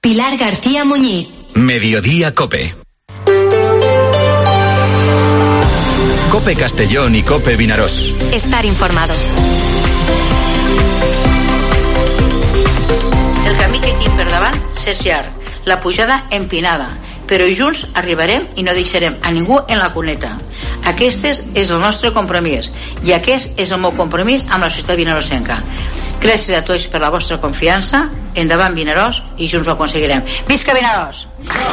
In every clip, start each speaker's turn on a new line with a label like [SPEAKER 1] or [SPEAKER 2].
[SPEAKER 1] Pilar García Muñiz.
[SPEAKER 2] Mediodía COPE. COPE Castellón y COPE Vinaròs.
[SPEAKER 1] Estar informado.
[SPEAKER 3] El camí que tinc per davant és llarg, la pujada empinada, però junts arribarem i no deixarem a ningú en la cuneta. Aquest és el nostre compromís i aquest és el meu compromís amb la societat vinaròsenca. Gràcies a tots per la vostra confiança. Endavant Vinaròs i junts ho aconseguirem. Visca Vinaròs!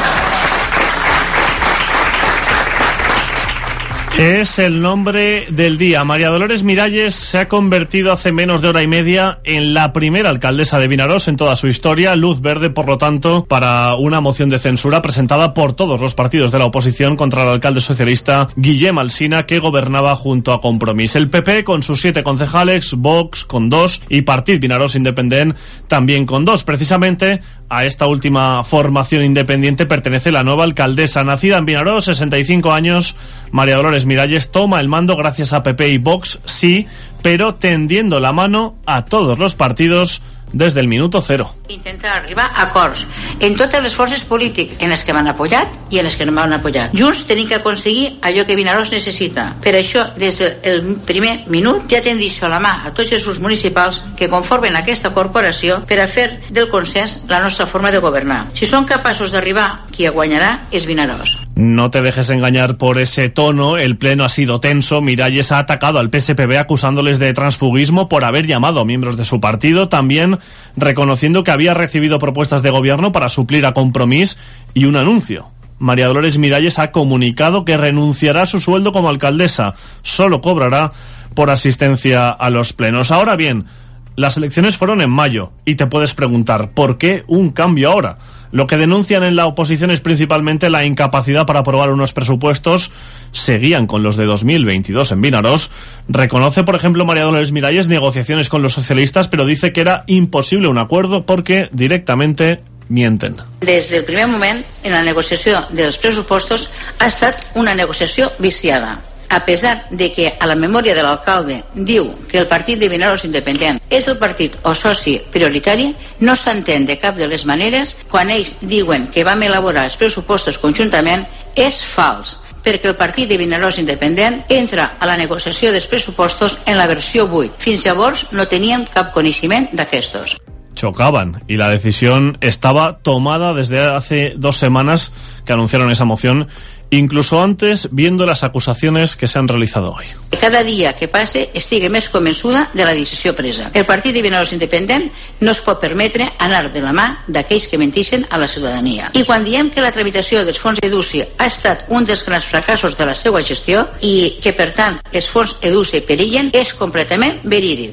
[SPEAKER 4] Es el nombre del día. María Dolores Miralles se ha convertido hace menos de hora y media en la primera alcaldesa de Vinaròs en toda su historia. Luz verde, por lo tanto, para una moción de censura presentada por todos los partidos de la oposición contra el alcalde socialista Guillem Alsina, que gobernaba junto a Compromís. El PP con sus 7 concejales, Vox con 2 y Partit Vinaròs Independent también con 2. Precisamente a esta última formación independiente pertenece la nueva alcaldesa. Nacida en Vinaròs, 65 años, María Dolores Miralles toma el mando gracias a PP y Vox, sí, pero tendiendo la mano a todos los partidos desde el minuto cero.
[SPEAKER 3] Intentar arribar a acords en totes les forces polítiques, en les que m'han apoyat i en les que no m'han apoyat. Junts tenim que aconseguir allò que Vinaròs necessita. Per això, des del primer minut, ja tendixo a la mà a tots els grups municipals que conformen aquesta corporació per a fer del consens la nostra forma de governar. Si són capaços d'arribar, qui guanyarà és Vinaròs.
[SPEAKER 4] No te dejes engañar por ese tono. El pleno ha sido tenso. Miralles ha atacado al PSPB acusándoles de transfugismo por haber llamado a miembros de su partido, también reconociendo que había recibido propuestas de gobierno para suplir a Compromís y un anuncio. María Dolores Miralles ha comunicado que renunciará a su sueldo como alcaldesa. Solo cobrará por asistencia a los plenos. Ahora bien, las elecciones fueron en mayo y te puedes preguntar, ¿por qué un cambio ahora? Lo que denuncian en la oposición es principalmente la incapacidad para aprobar unos presupuestos. Seguían con los de 2022 en Vinaròs. Reconoce, por ejemplo, María Dolores Miralles negociaciones con los socialistas, pero dice que era imposible un acuerdo porque directamente mienten.
[SPEAKER 3] Des del primer moment, en la negociació dels pressupostos, ha estat una negociació viciada. A pesar de que a la memòria de l'alcalde diu que el partit de Vinaròs Independent és el partit o soci prioritari, no s'entén de cap de les maneres quan ells diuen que vam elaborar els pressupostos conjuntament, és fals, perquè el partit de Vinaròs Independent entra a la negociació dels pressupostos en la versió 8. Fins llavors no teníem cap coneixement d'aquestos.
[SPEAKER 4] Chocaban y la decisión estaba tomada desde hace 2 semanas que anunciaron esa moción, incluso antes, viendo las acusaciones que se han realizado hoy.
[SPEAKER 3] Cada dia que passe estigui més convençuda de la decisió presa. El partit de Vinaròs Independent no es pot permetre anar de la mà d'aquells que mentixen a la ciutadania. I quan diem que la tramitació dels fons EDUSI ha estat un dels grans fracassos de la seva gestió i que, per tant, els fons EDUSI perillen, és completament verídic.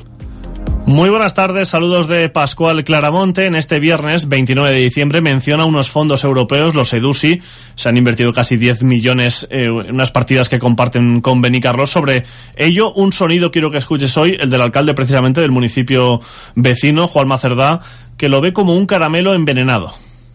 [SPEAKER 4] Muy buenas tardes, saludos de Pascual Claramonte. En este viernes 29 de diciembre menciona unos fondos europeos, los EDUSI. Se han invertido casi 10 millones en unas partidas que comparten con Benicarlós. Sobre ello, un sonido quiero que escuches hoy, el del alcalde precisamente del municipio vecino, Juanma Cerdá, que lo ve como un caramelo envenenado.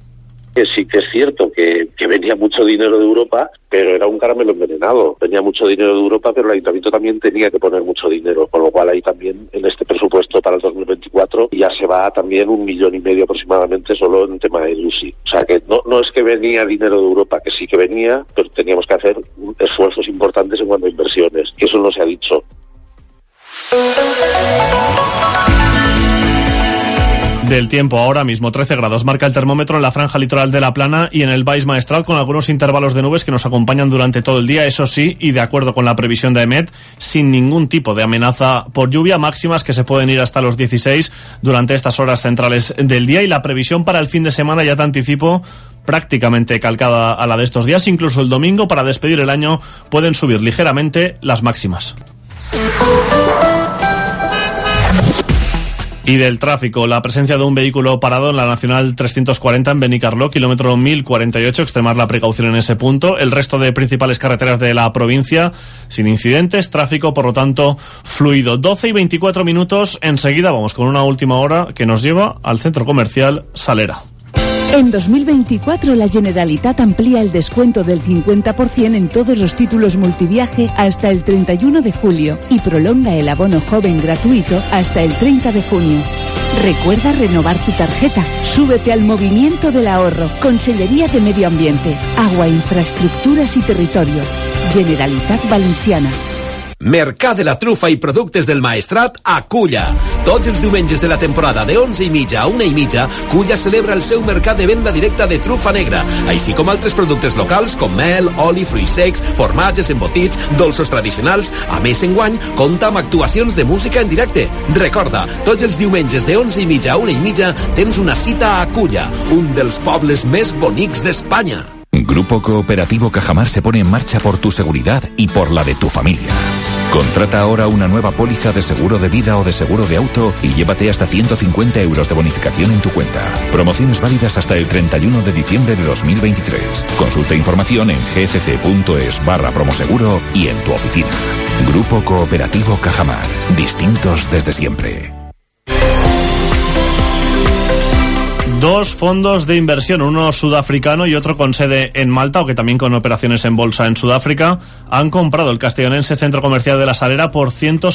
[SPEAKER 5] Que sí que es cierto que venía mucho dinero de Europa, pero era un caramelo envenenado. Venía mucho dinero de Europa, pero el ayuntamiento también tenía que poner mucho dinero, con lo cual ahí también en este presupuesto para el 2024 ya se va también 1,5 millones aproximadamente solo en tema de EDUSI. O sea que no es que venía dinero de Europa, que sí que venía, pero teníamos que hacer esfuerzos importantes en cuanto a inversiones, que eso no se ha dicho.
[SPEAKER 4] Del tiempo, ahora mismo 13 grados marca el termómetro en la franja litoral de La Plana y en el Baix Maestral, con algunos intervalos de nubes que nos acompañan durante todo el día, eso sí, y de acuerdo con la previsión de EMET, sin ningún tipo de amenaza por lluvia, máximas que se pueden ir hasta los 16 durante estas horas centrales del día, y la previsión para el fin de semana, ya te anticipo, prácticamente calcada a la de estos días. Incluso el domingo, para despedir el año, pueden subir ligeramente las máximas. Y del tráfico, la presencia de un vehículo parado en la Nacional 340 en Benicarló, kilómetro 1048, extremar la precaución en ese punto. El resto de principales carreteras de la provincia sin incidentes, tráfico por lo tanto fluido. 12 y 24 minutos, enseguida vamos con una última hora que nos lleva al centro comercial Salera.
[SPEAKER 6] En 2024 la Generalitat amplía el descuento del 50% en todos los títulos multiviaje hasta el 31 de julio y prolonga el abono joven gratuito hasta el 30 de junio. Recuerda renovar tu tarjeta. Súbete al movimiento del ahorro. Consellería de Medio Ambiente, Agua, Infraestructuras y Territorio. Generalitat Valenciana.
[SPEAKER 7] Mercat de la Trufa i productes del Maestrat a Culla. Tots els diumenges de la temporada de 11:30 a 1:30, Culla celebra el seu mercat de venda directa de trufa negra, així com altres productes locals com mel, oli, fruits secs, formatges, embotits, dolços tradicionals. A més, enguany, compta amb actuacions de música en directe. Recorda, tots els diumenges de 11:30 a 1:30 tens una cita a Culla, un dels pobles més bonics d'Espanya.
[SPEAKER 8] Grupo Cooperativo Cajamar se pone en marcha por tu seguridad y por la de tu familia. Contrata ahora una nueva póliza de seguro de vida o de seguro de auto y llévate hasta 150 euros de bonificación en tu cuenta. Promociones válidas hasta el 31 de diciembre de 2023. Consulta información en gcc.es/promoseguro y en tu oficina. Grupo Cooperativo Cajamar. Distintos desde siempre.
[SPEAKER 4] Dos fondos de inversión, uno sudafricano y otro con sede en Malta, o que también con operaciones en bolsa en Sudáfrica, han comprado el castellonense Centro Comercial de la Salera por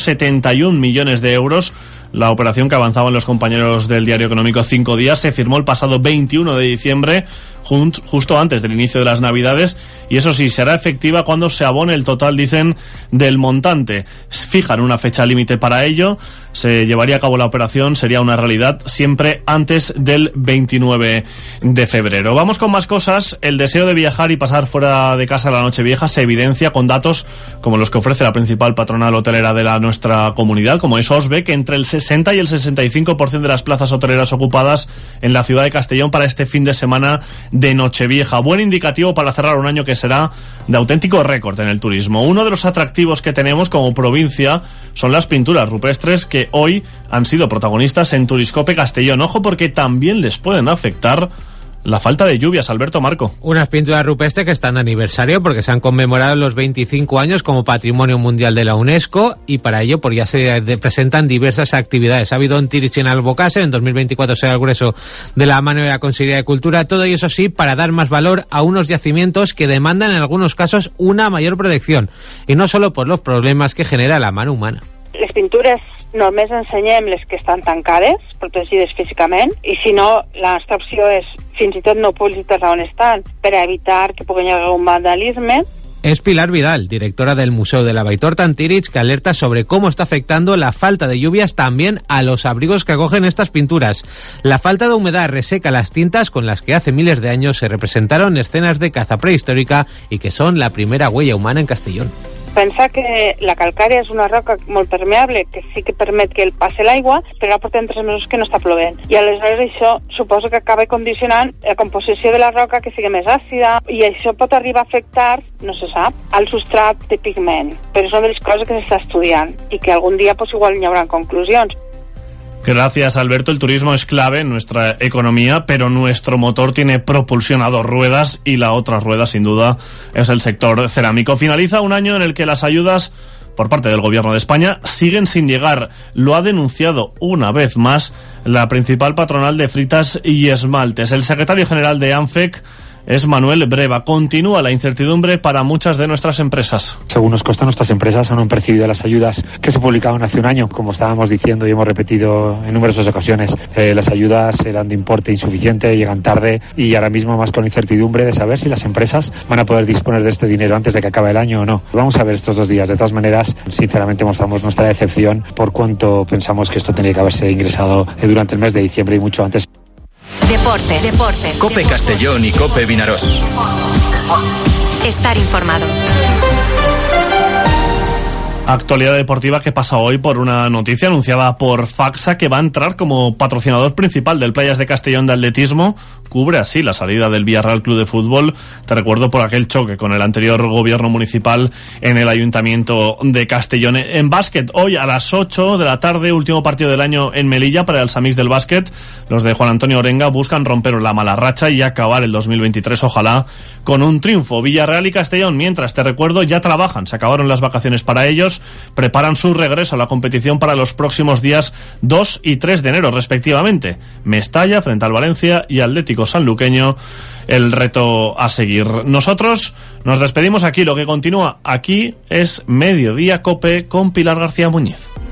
[SPEAKER 4] 171 millones de euros. La operación, que avanzaban los compañeros del Diario Económico 5 días, se firmó el pasado 21 de diciembre, justo antes del inicio de las Navidades, y eso sí, será efectiva cuando se abone el total, dicen, del montante. Fijan una fecha límite para ello, se llevaría a cabo la operación, sería una realidad siempre antes del 29 de febrero. Vamos con más cosas. El deseo de viajar y pasar fuera de casa la Nochevieja se evidencia con datos como los que ofrece la principal patronal hotelera de nuestra comunidad, como es OSBE, que entre el 60 y el 65% de las plazas hoteleras ocupadas en la ciudad de Castellón para este fin de semana de Nochevieja. Buen indicativo para cerrar un año que será de auténtico récord en el turismo. Uno de los atractivos que tenemos como provincia son las pinturas rupestres, que hoy han sido protagonistas en Turiscope Castellón. Ojo, porque también les pueden afectar la falta de lluvias. Alberto Marco.
[SPEAKER 9] Unas pinturas rupestres que están de aniversario porque se han conmemorado los 25 años como Patrimonio Mundial de la UNESCO, y para ello pues ya se presentan diversas actividades. Ha habido un Tiris en Albocàsser, en 2024 será el grueso de la mano de la Consellería de Cultura. Todo ello, eso sí, para dar más valor a unos yacimientos que demandan en algunos casos una mayor protección, y no solo por los problemas que genera la mano humana.
[SPEAKER 10] Les pintures només ensenyem les que estan tancades, protegides físicament, i si no, la nostra opció és fins i tot no publicitar on estan, per a evitar que pugui haver un vandalisme.
[SPEAKER 9] Es Pilar Vidal, directora del Museo de la Baitorta en Tírig, que alerta sobre cómo está afectando la falta de lluvias también a los abrigos que acogen estas pinturas. La falta de humedad reseca las tintas con las que hace miles de años se representaron escenas de caza prehistórica y que son la primera huella humana en Castellón.
[SPEAKER 10] Pensar que la calcària és una roca molt permeable, que sí que permet que el passe l'aigua, però ara portem 3 mesos que no està plovent. I aleshores això suposo que acaba condicionant la composició de la roca, que sigui més àcida, i això pot arribar a afectar, no se sap, al substrat de pigment. Però és una de les coses que s'està estudiant i que algun dia pues, igual hi haurà conclusions.
[SPEAKER 4] Gracias, Alberto. El turismo es clave en nuestra economía, pero nuestro motor tiene propulsión a 2 ruedas y la otra rueda, sin duda, es el sector cerámico. Finaliza un año en el que las ayudas por parte del Gobierno de España siguen sin llegar. Lo ha denunciado una vez más la principal patronal de fritas y esmaltes. El secretario general de ANFEC es Manuel Breva. Continúa la incertidumbre para muchas de nuestras empresas.
[SPEAKER 11] Según nos consta, nuestras empresas aún no han percibido las ayudas que se publicaron hace un año. Como estábamos diciendo y hemos repetido en numerosas ocasiones, las ayudas eran de importe insuficiente, llegan tarde, y ahora mismo más con la incertidumbre de saber si las empresas van a poder disponer de este dinero antes de que acabe el año o no. Vamos a ver estos 2 días. De todas maneras, sinceramente mostramos nuestra decepción por cuanto pensamos que esto tenía que haberse ingresado durante el mes de diciembre y mucho antes.
[SPEAKER 1] Deportes.
[SPEAKER 2] Cope Castellón y Cope Vinarós.
[SPEAKER 1] Estar informado.
[SPEAKER 4] Actualidad deportiva que pasa hoy por una noticia anunciada por Faxa, que va a entrar como patrocinador principal del Playas de Castellón de atletismo. Cubre así la salida del Villarreal Club de Fútbol. Te recuerdo por aquel choque con el anterior gobierno municipal en el Ayuntamiento de Castellón. En básquet, hoy a las 8 de la tarde, último partido del año en Melilla para el Samix del básquet. Los de Juan Antonio Orenga buscan romper la mala racha y acabar el 2023, ojalá, con un triunfo. Villarreal y Castellón, mientras, te recuerdo, ya trabajan. Se acabaron las vacaciones para ellos. Preparan su regreso a la competición para los próximos días 2 y 3 de enero, respectivamente. Mestalla frente al Valencia y Atlético Sanluqueño, el reto a seguir. Nosotros nos despedimos aquí. Lo que continúa aquí es Mediodía Cope con Pilar García Muñiz.